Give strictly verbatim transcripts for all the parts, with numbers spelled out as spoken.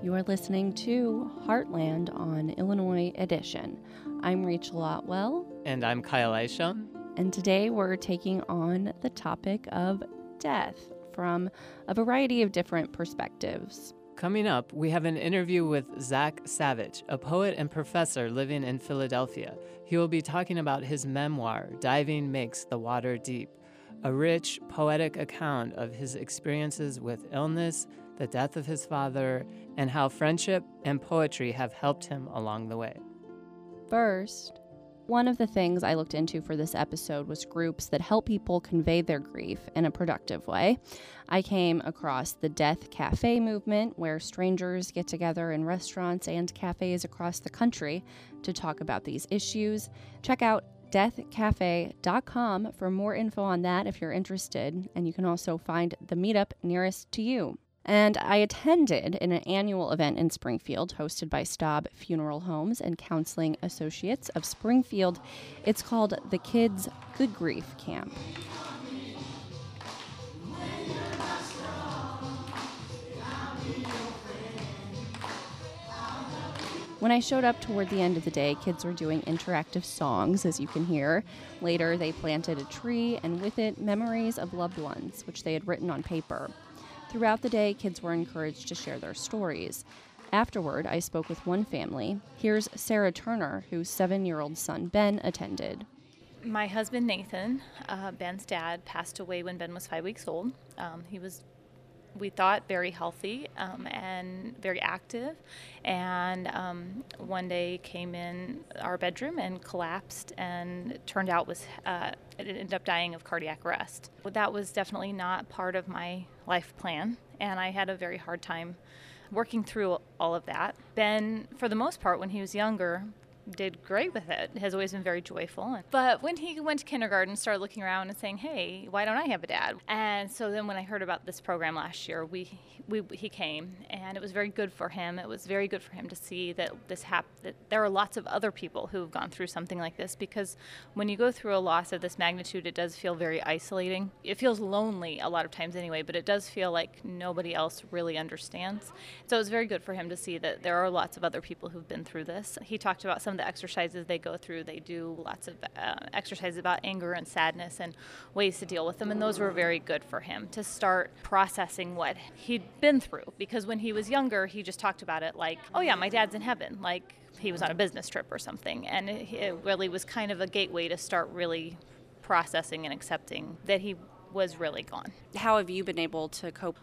You are listening to Heartland on Illinois Edition. I'm Rachel Otwell. And I'm Kyle Isham. And today we're taking on the topic of death from a variety of different perspectives. Coming up, we have an interview with Zach Savage, a poet and professor living in Philadelphia. He will be talking about his memoir, Diving Makes the Water Deep, a rich, poetic account of his experiences with illness, the death of his father, and how friendship and poetry have helped him along the way. First, one of the things I looked into for this episode was groups that help people convey their grief in a productive way. I came across the Death Cafe movement, where strangers get together in restaurants and cafes across the country to talk about these issues. Check out death cafe dot com for more info on that if you're interested, and you can also find the meetup nearest to you. And I attended an annual event in Springfield hosted by Staub Funeral Homes and Counseling Associates of Springfield. It's called the Kids Good Grief Camp. When I showed up toward the end of the day, kids were doing interactive songs, as you can hear. Later, they planted a tree, and with it, memories of loved ones, which they had written on paper. Throughout the day, kids were encouraged to share their stories. Afterward, I spoke with one family. Here's Sarah Turner, whose seven-year-old son, Ben, attended. My husband, Nathan, uh, Ben's dad, passed away when Ben was five weeks old. Um, he was, we thought, very healthy um, and very active. And um, one day came in our bedroom and collapsed, and it turned out was uh, it ended up dying of cardiac arrest. That was definitely not part of my life plan, and I had a very hard time working through all of that. Ben, for the most part, when he was younger, did great with it, has always been very joyful. But when he went to kindergarten, started looking around and saying, hey, why don't I have a dad? And so then when I heard about this program last year, we, we he came, and it was very good for him. It was very good for him to see that this hap- that there are lots of other people who have gone through something like this, because when you go through a loss of this magnitude, it does feel very isolating. It feels lonely a lot of times anyway, but it does feel like nobody else really understands. So it was very good for him to see that there are lots of other people who've been through this. He talked about some the exercises they go through. They do lots of uh, exercises about anger and sadness and ways to deal with them, and those were very good for him to start processing what he'd been through, because when he was younger, he just talked about it like, oh yeah, my dad's in heaven, like he was on a business trip or something, and it, it really was kind of a gateway to start really processing and accepting that he was really gone. How have you been able to cope?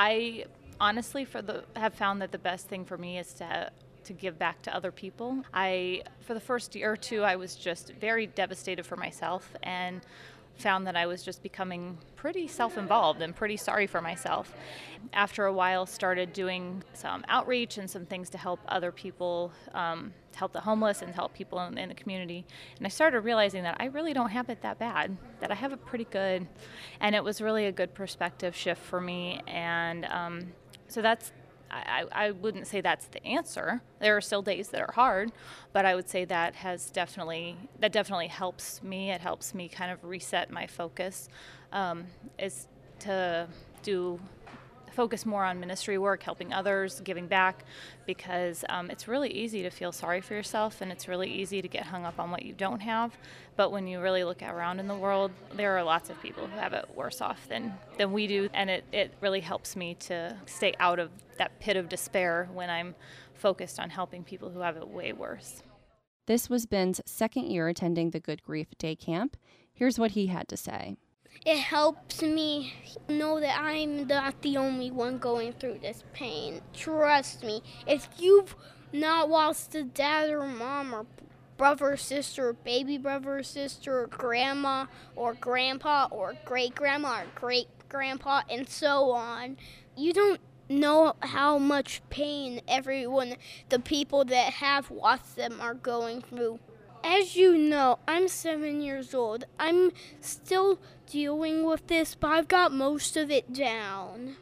I honestly for the have found that the best thing for me is to to give back to other people. I, for the first year or two, I was just very devastated for myself and found that I was just becoming pretty self-involved and pretty sorry for myself. After a while, started doing some outreach and some things to help other people, um, to help the homeless and to help people in, in the community. And I started realizing that I really don't have it that bad, that I have it pretty good. And it was really a good perspective shift for me. And um, so that's I, I wouldn't say that's the answer. There are still days that are hard, but I would say that has definitely that definitely helps me. It helps me kind of reset my focus, um, is to do focus more on ministry work, helping others, giving back, because um, it's really easy to feel sorry for yourself, and it's really easy to get hung up on what you don't have. But when you really look around in the world, there are lots of people who have it worse off than, than we do, and it, it really helps me to stay out of that pit of despair when I'm focused on helping people who have it way worse. This was Ben's second year attending the Good Grief Day Camp. Here's what he had to say. It helps me know that I'm not the only one going through this pain. Trust me, if you've not lost a dad or mom or brother or sister or baby brother or sister or grandma or grandpa or great-grandma or great-grandpa and so on, you don't know how much pain everyone, the people that have lost them, are going through. As you know, I'm seven years old. I'm still dealing with this, but I've got most of it down.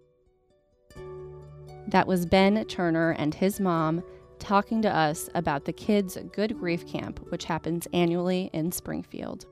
That was Ben Turner and his mom talking to us about the Kids Good Grief Camp, which happens annually in Springfield.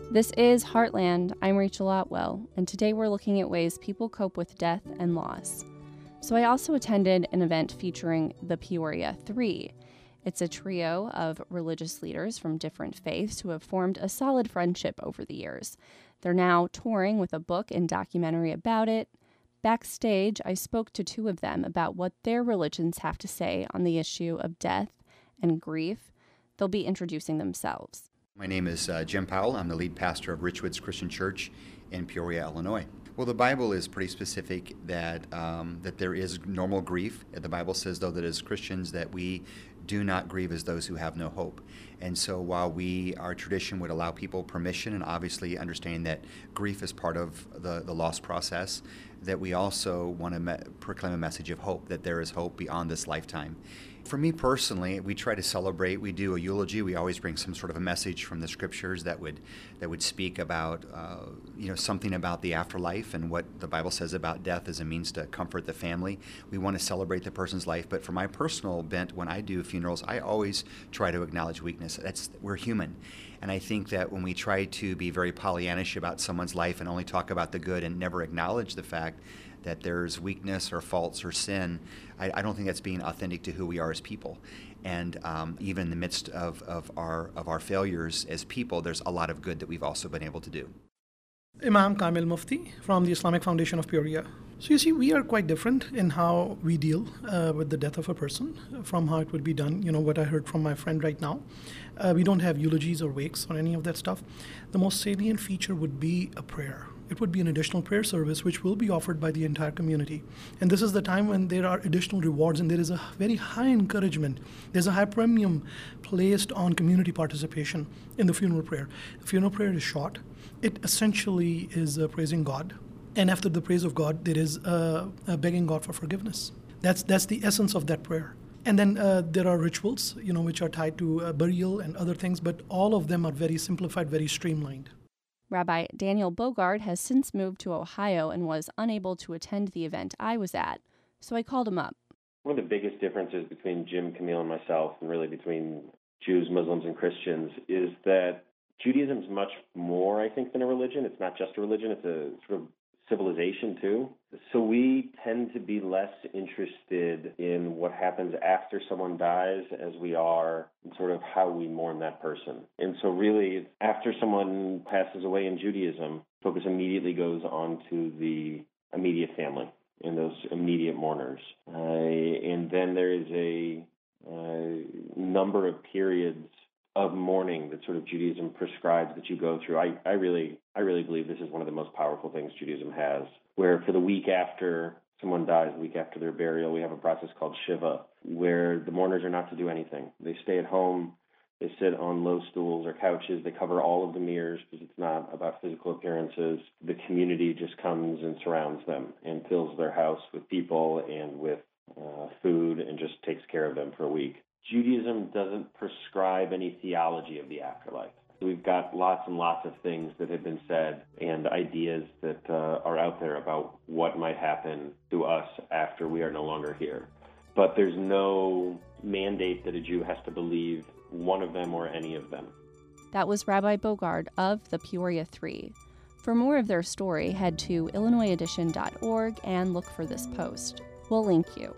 This is Heartland. I'm Rachel Otwell, and today we're looking at ways people cope with death and loss. So I also attended an event featuring the Peoria Three. It's a trio of religious leaders from different faiths who have formed a solid friendship over the years. They're now touring with a book and documentary about it. Backstage, I spoke to two of them about what their religions have to say on the issue of death and grief. They'll be introducing themselves. My name is uh, Jim Powell. I'm the lead pastor of Richwoods Christian Church in Peoria, Illinois. Well, the Bible is pretty specific that um, that there is normal grief. The Bible says, though, that as Christians that we do not grieve as those who have no hope. And so while we, our tradition would allow people permission, and obviously understanding that grief is part of the, the loss process, that we also want to me- proclaim a message of hope, that there is hope beyond this lifetime. For me personally, we try to celebrate. We do a eulogy. We always bring some sort of a message from the scriptures that would that would speak about, uh, you know, something about the afterlife and what the Bible says about death as a means to comfort the family. We want to celebrate the person's life, but for my personal bent, when I do funerals, I always try to acknowledge weakness. That's we're human, and I think that when we try to be very Pollyannish about someone's life and only talk about the good and never acknowledge the fact that there's weakness or faults or sin, I, I don't think that's being authentic to who we are as people. And um, even in the midst of, of our of our failures as people, there's a lot of good that we've also been able to do. Imam Kamil Mufti from the Islamic Foundation of Peoria. So you see, we are quite different in how we deal uh, with the death of a person from how it would be done. You know, what I heard from my friend right now. Uh, we don't have eulogies or wakes or any of that stuff. The most salient feature would be a prayer. It would be an additional prayer service which will be offered by the entire community. And this is the time when there are additional rewards and there is a very high encouragement. There's a high premium placed on community participation in the funeral prayer. The funeral prayer is short. It essentially is uh, praising God. And after the praise of God, there is uh, uh, begging God for forgiveness. That's that's the essence of that prayer. And then uh, there are rituals, you know, which are tied to uh, burial and other things, but all of them are very simplified, very streamlined. Rabbi Daniel Bogard has since moved to Ohio and was unable to attend the event I was at, so I called him up. One of the biggest differences between Jim, Camille, and myself, and really between Jews, Muslims, and Christians, is that Judaism is much more, I think, than a religion. It's not just a religion, it's a sort of civilization too. So we tend to be less interested in what happens after someone dies as we are in sort of how we mourn that person. And so really, after someone passes away in Judaism, focus immediately goes on to the immediate family and those immediate mourners. Uh, and then there is a uh, number of periods of mourning that sort of Judaism prescribes that you go through. I, I really I really believe this is one of the most powerful things Judaism has, where for the week after someone dies, the week after their burial, we have a process called Shiva, where the mourners are not to do anything. They stay at home, they sit on low stools or couches, they cover all of the mirrors because it's not about physical appearances. The community just comes and surrounds them and fills their house with people and with uh, food and just takes care of them for a week. Judaism doesn't prescribe any theology of the afterlife. We've got lots and lots of things that have been said and ideas that uh, are out there about what might happen to us after we are no longer here. But there's no mandate that a Jew has to believe one of them or any of them. That was Rabbi Bogard of the Peoria Three. For more of their story, head to illinois edition dot org and look for this post. We'll link you.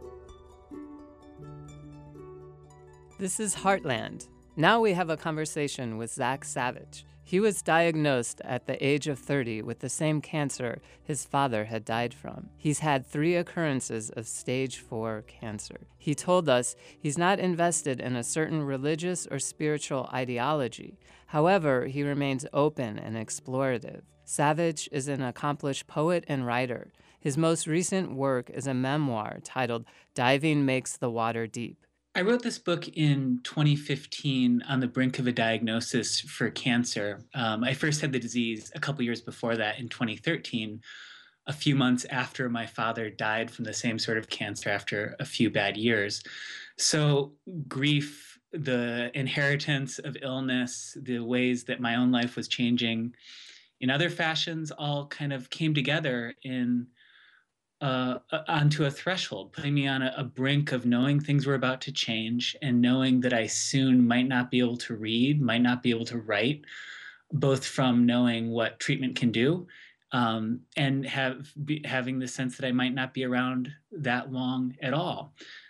This is Heartland. Now we have a conversation with Zach Savage. He was diagnosed at the age of thirty with the same cancer his father had died from. He's had three occurrences of stage four cancer. He told us he's not invested in a certain religious or spiritual ideology. However, he remains open and explorative. Savage is an accomplished poet and writer. His most recent work is a memoir titled Diving Makes the Water Deep. I wrote this book in twenty fifteen on the brink of a diagnosis for cancer. Um, I first had the disease a couple years before that in twenty thirteen, a few months after my father died from the same sort of cancer after a few bad years. So grief, the inheritance of illness, the ways that my own life was changing in other fashions all kind of came together in Uh, onto a threshold, putting me on a, a brink of knowing things were about to change and knowing that I soon might not be able to read, might not be able to write, both from knowing what treatment can do um, and have be, having the sense that I might not be around that long at all.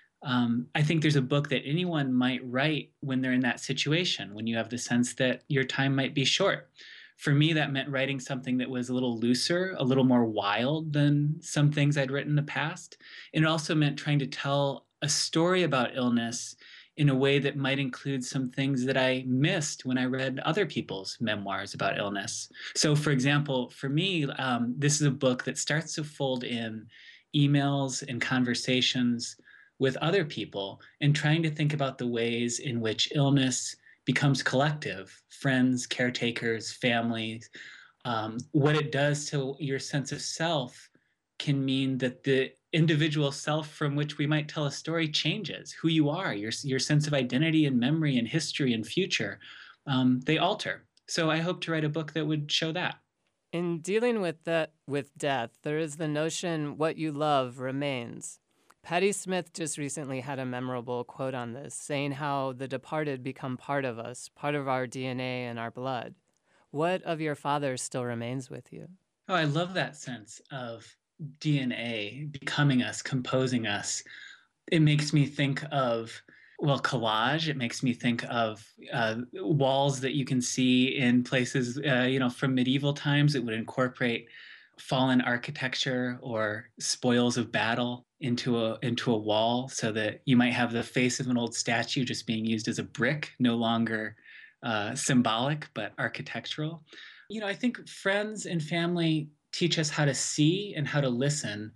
Um, I think there's a book that anyone might write when they're in that situation, when you have the sense that your time might be short. For me, that meant writing something that was a little looser, a little more wild than some things I'd written in the past. And it also meant trying to tell a story about illness in a way that might include some things that I missed when I read other people's memoirs about illness. So, for example, for me, um, this is a book that starts to fold in emails and conversations with other people and trying to think about the ways in which illness becomes collective, friends, caretakers, families. Um, what it does to your sense of self can mean that the individual self from which we might tell a story changes. Who you are, your, your sense of identity and memory and history and future, um, they alter. So I hope to write a book that would show that. In dealing with that, with death, there is the notion what you love remains. Patti Smith just recently had a memorable quote on this, saying how the departed become part of us, part of our D N A and our blood. What of your father still remains with you? Oh, I love that sense of D N A becoming us, composing us. It makes me think of, well, collage. It makes me think of uh, walls that you can see in places, uh, you know, from medieval times that would incorporate fallen architecture or spoils of battle into a into a wall, so that you might have the face of an old statue just being used as a brick, no longer uh, symbolic but architectural. You know, I think friends and family teach us how to see and how to listen.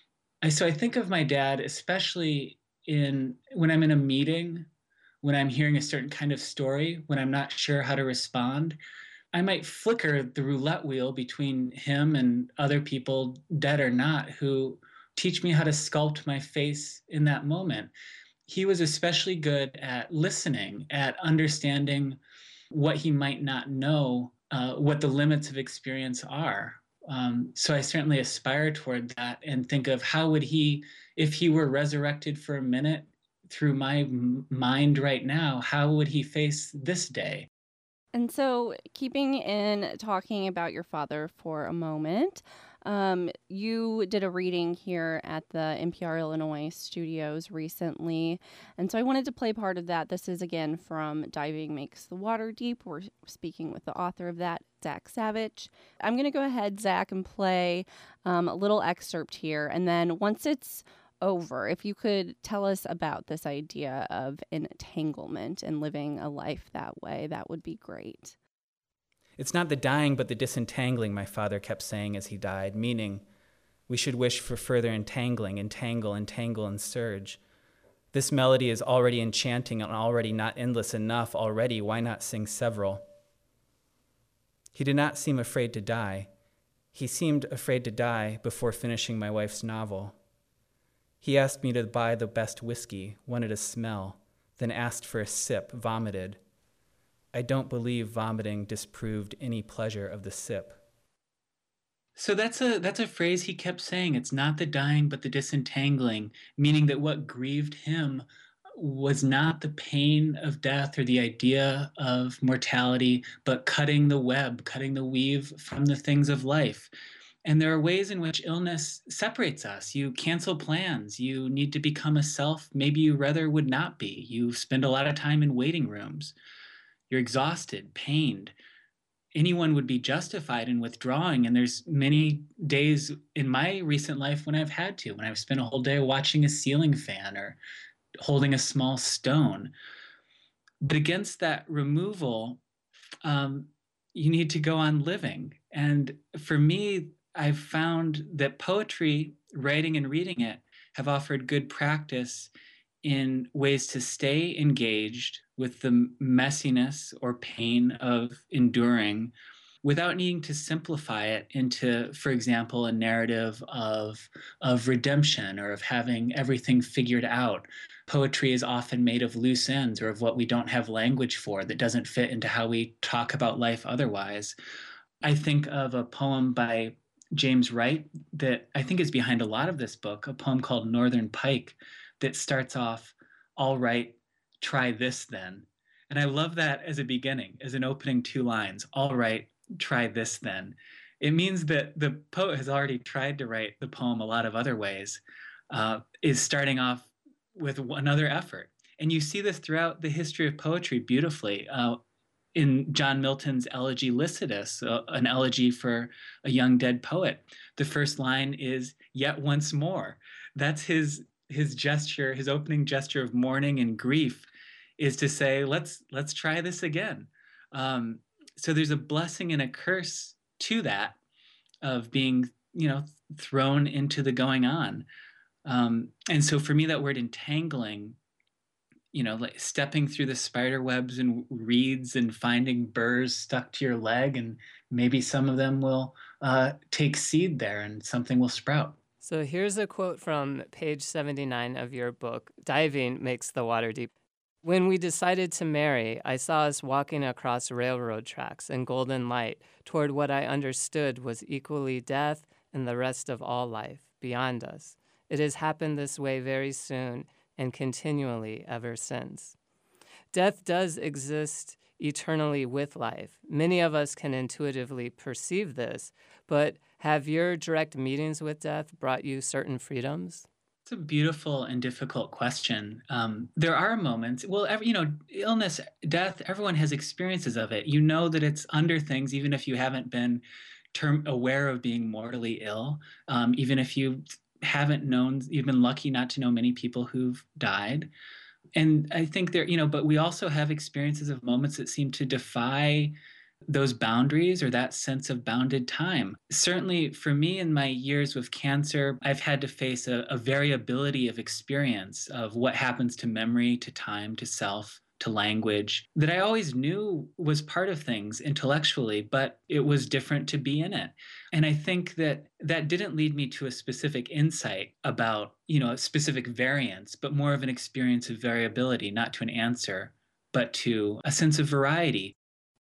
I, so I think of my dad, especially in when I'm in a meeting, when I'm hearing a certain kind of story, when I'm not sure how to respond. I might flicker the roulette wheel between him and other people, dead or not, who teach me how to sculpt my face in that moment. He was especially good at listening, at understanding what he might not know, uh, what the limits of experience are. Um, so I certainly aspire toward that and think of how would he, if he were resurrected for a minute through my m- mind right now, how would he face this day? And so, keeping in talking about your father for a moment, um, you did a reading here at the N P R Illinois studios recently. And so I wanted to play part of that. This is, again, from Diving Makes the Water Deep. We're speaking with the author of that, Zach Savage. I'm going to go ahead, Zach, and play um, a little excerpt here. And then once it's over, if you could tell us about this idea of entanglement and living a life that way, that would be great. It's not the dying, but the disentangling, my father kept saying as he died, meaning we should wish for further entangling, entangle, entangle, and surge. This melody is already enchanting and already not endless enough already. Why not sing several? He did not seem afraid to die. He seemed afraid to die before finishing my wife's novel. He asked me to buy the best whiskey, wanted a smell, then asked for a sip, vomited. I don't believe vomiting disproved any pleasure of the sip. So that's a that's a phrase he kept saying. It's not the dying, but the disentangling, meaning that what grieved him was not the pain of death or the idea of mortality, but cutting the web, cutting the weave from the things of life. And there are ways in which illness separates us. You cancel plans. You need to become a self maybe you rather would not be. You spend a lot of time in waiting rooms. You're exhausted, pained. Anyone would be justified in withdrawing. And there's many days in my recent life when I've had to, when I've spent a whole day watching a ceiling fan or holding a small stone. But against that removal, um, you need to go on living. And for me, I've found that poetry, writing and reading it, have offered good practice in ways to stay engaged with the messiness or pain of enduring without needing to simplify it into, for example, a narrative of, of redemption or of having everything figured out. Poetry is often made of loose ends or of what we don't have language for that doesn't fit into how we talk about life otherwise. I think of a poem by James Wright that I think is behind a lot of this book, a poem called Northern Pike that starts off, "All right, try this then." And I love that as a beginning, as an opening two lines. All right, try this then. It means that the poet has already tried to write the poem a lot of other ways, uh, is starting off with another effort. And you see this throughout the history of poetry beautifully. Uh, in John Milton's elegy Lycidas, uh, an elegy for a young dead poet, the first line is, "Yet once more." That's his his gesture, his opening gesture of mourning and grief, is to say, let's let's try this again. Um, so there's a blessing and a curse to that, of being, you know, thrown into the going on. Um, and so for me, that word entangling, you know, like stepping through the spider webs and reeds and finding burrs stuck to your leg, and maybe some of them will uh, take seed there and something will sprout. So here's a quote from page seventy-nine of your book, Diving Makes the Water Deep. When we decided to marry, I saw us walking across railroad tracks in golden light toward what I understood was equally death and the rest of all life beyond us. It has happened this way very soon and continually ever since. Death does exist eternally with life. Many of us can intuitively perceive this, but have your direct meetings with death brought you certain freedoms? It's a beautiful and difficult question. Um, there are moments, well, every, you know, illness, death, everyone has experiences of it. You know that it's under things, even if you haven't been term aware of being mortally ill, um, even if you haven't known, you've been lucky not to know many people who've died. And I think there, you know, but we also have experiences of moments that seem to defy those boundaries or that sense of bounded time. Certainly for me in my years with cancer, I've had to face a, a variability of experience of what happens to memory, to time, to self, to language, that I always knew was part of things intellectually, but it was different to be in it. And I think that that didn't lead me to a specific insight about, you know, a specific variance, but more of an experience of variability, not to an answer, but to a sense of variety.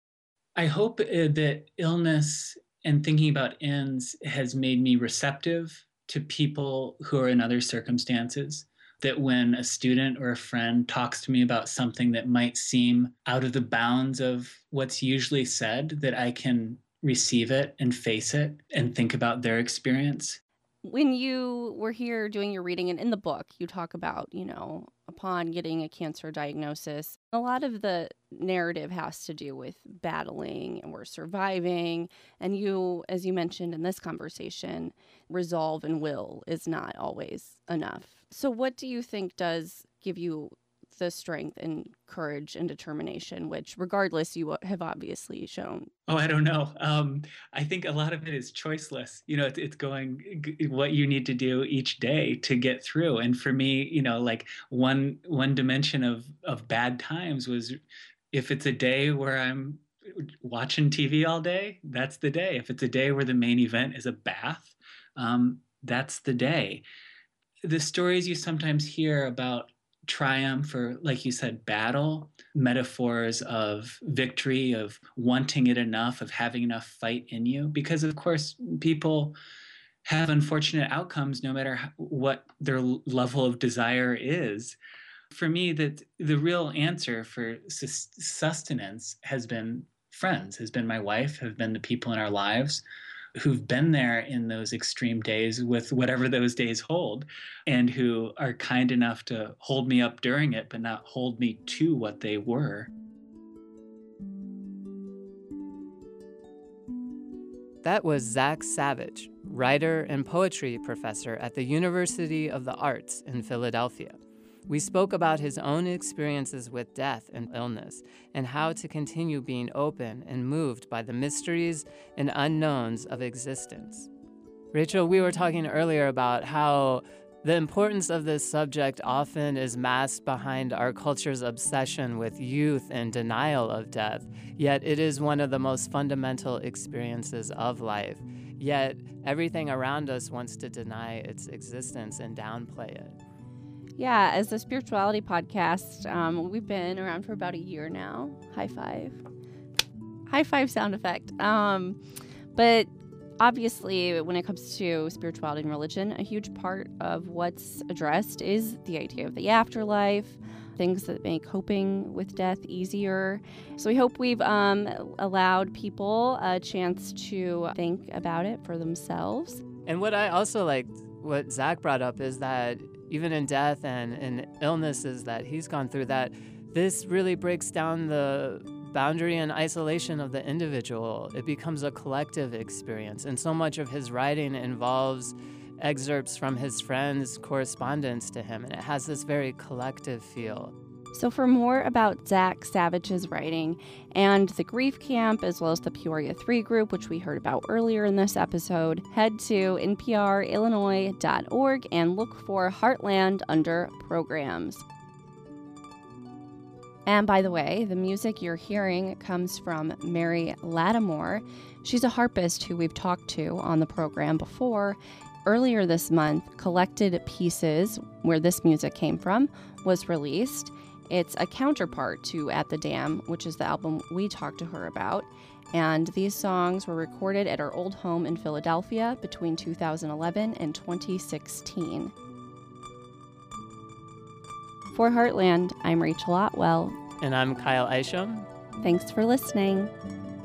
I hope uh, that illness and thinking about ends has made me receptive to people who are in other circumstances. That when a student or a friend talks to me about something that might seem out of the bounds of what's usually said, that I can receive it and face it and think about their experience. When you were here doing your reading, and in the book, you talk about, you know, upon getting a cancer diagnosis, a lot of the narrative has to do with battling and we're surviving. And you, as you mentioned in this conversation, resolve and will is not always enough. So what do you think does give you the strength and courage and determination, which regardless you have obviously shown? Oh, I don't know. Um, I think a lot of it is choiceless. You know, it's, it's going g- what you need to do each day to get through. And for me, you know, like one one dimension of of bad times was if it's a day where I'm watching T V all day, that's the day. If it's a day where the main event is a bath, um, that's the day. The stories you sometimes hear about triumph or, like you said, battle, metaphors of victory, of wanting it enough, of having enough fight in you. Because, of course, people have unfortunate outcomes no matter what their level of desire is. For me, that the real answer for sustenance has been friends, has been my wife, have been the people in our lives who've been there in those extreme days with whatever those days hold, and who are kind enough to hold me up during it, but not hold me to what they were. That was Zach Savage, writer and poetry professor at the University of the Arts in Philadelphia. We spoke about his own experiences with death and illness and how to continue being open and moved by the mysteries and unknowns of existence. Rachel, we were talking earlier about how the importance of this subject often is masked behind our culture's obsession with youth and denial of death, yet it is one of the most fundamental experiences of life. Yet everything around us wants to deny its existence and downplay it. Yeah, as a spirituality podcast, um, we've been around for about a year now. High five. High five sound effect. Um, but obviously, when it comes to spirituality and religion, a huge part of what's addressed is the idea of the afterlife, things that make coping with death easier. So we hope we've um, allowed people a chance to think about it for themselves. And what I also liked, what Zach brought up, is that even in death and in illnesses that he's gone through, that this really breaks down the boundary and isolation of the individual. It becomes a collective experience. And so much of his writing involves excerpts from his friends' correspondence to him, and it has this very collective feel. So for more about Zach Savage's writing and the Grief Camp, as well as the Peoria three group, which we heard about earlier in this episode, head to N P R Illinois dot org and look for Heartland under Programs. And by the way, the music you're hearing comes from Mary Lattimore. She's a harpist who we've talked to on the program before. Earlier this month, Collected Pieces, where this music came from, was released. It's a counterpart to At the Dam, which is the album we talked to her about. And these songs were recorded at her old home in Philadelphia between two thousand eleven and twenty sixteen. For Heartland, I'm Rachel Otwell. And I'm Kyle Isham. Thanks for listening.